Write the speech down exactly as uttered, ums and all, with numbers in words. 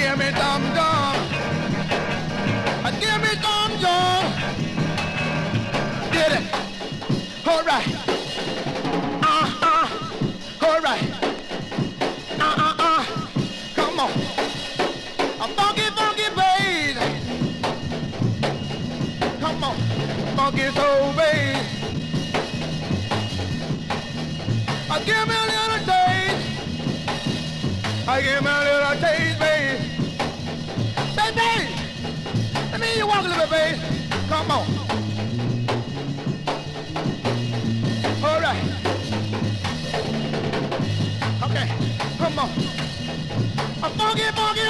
give me dum dum. Give me dum dum. Get it. All right. Uh uh. All right. Uh uh uh. Come on. A funky funky bass. Come on. Funky soul bass. Uh, give me a little taste. I give me a little taste, babe. Baby, let me hear you walk a little bit, babe. Come on. All right. Okay, come on. A funky, funky